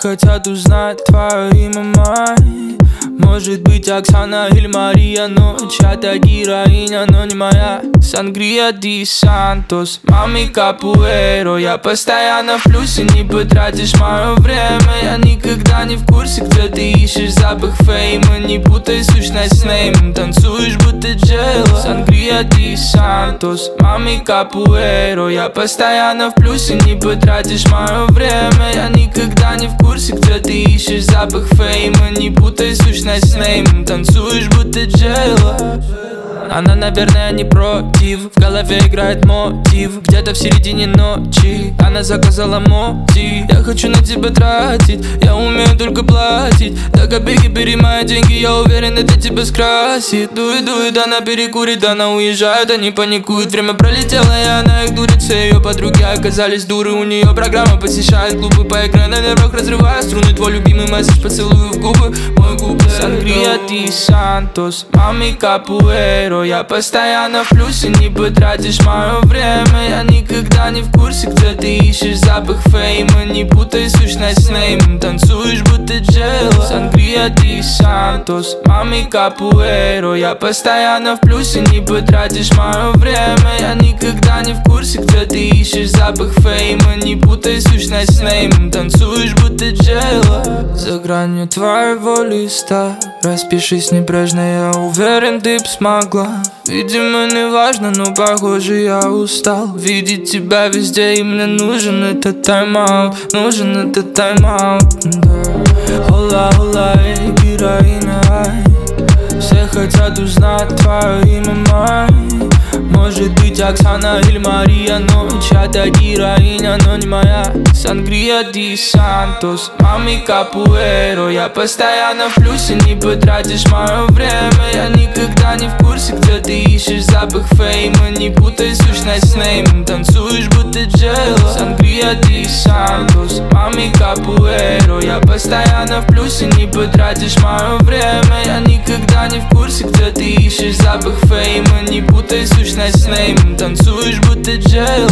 хотят узнать твое имя, май. Может быть Оксана или Мария, но чья-то героиня, но не моя. Сангрия ди Сантос, мами капуэро. Я постоянно в плюсе, не потратишь мое время. Я никогда не в курсе, где ты ищешь запах фейма. Не путай сущность с неймом, танцуешь будто Джейло. Сангрия ди Сантос, мами капуэро. Я постоянно в плюсе, не потратишь мое время. Я никогда не в курсе, где ты ищешь запах фейма. Не путай сущность с неймом, танцуешь будто Джейло. Она, наверное, не против. В голове играет мотив. Где-то в середине ночи она заказала моти. Я хочу на тебя тратить, я умею только платить. До копейки бери мои деньги, я уверен, это тебя скрасит. Дует, она перекурит, она уезжает, они паникуют. Время пролетело, и она их дурит. Все ее подруги оказались дуры. У нее программа посещает клубы по экрану, на нервах разрывая струны. Твой любимый месседж, поцелую в губы, мой куплет. Сангрия ди Сантос, мами капуэро. Я постоянно в плюсе, не потратишь мое время. Я никогда не в курсе, где ты ищешь запах фейма. Не путай сущность с неймом, танцуешь будто Джейло. Сангрия ди Сантос, мами капуэро. Я постоянно в плюсе, не потратишь мое время. Я никогда не в курсе, где ты ищешь запах фейма. Не путай сущность с неймом, танцуешь будто Джейло. За гранью твоего листа распишись небрежно, я уверен, ты б смогла. Видимо, не важно, но похоже я устал видеть тебя везде, и мне нужен этот тайм-аут. Нужен этот тайм-аут, да. Хола, эй, героиня, ай. Все хотят узнать твое имя, май. Может быть Оксана или Мария, но чья-то героиня, но не моя. Сангрия ди Сантос, мами капуэро. Я постоянно в плюсе, не потратишь мое время. Я никогда не в курсе, где ты ищешь запах фейма. Не путай сущность с неймом, танцуешь будто Джейло. Сангрия ди Сантос, мами капуэро. Я постоянно в плюсе, не потратишь мое время. Я никогда не в курсе, где ты ищешь запах фейма. Не путай сущность с неймом, танцуешь будто Джейло.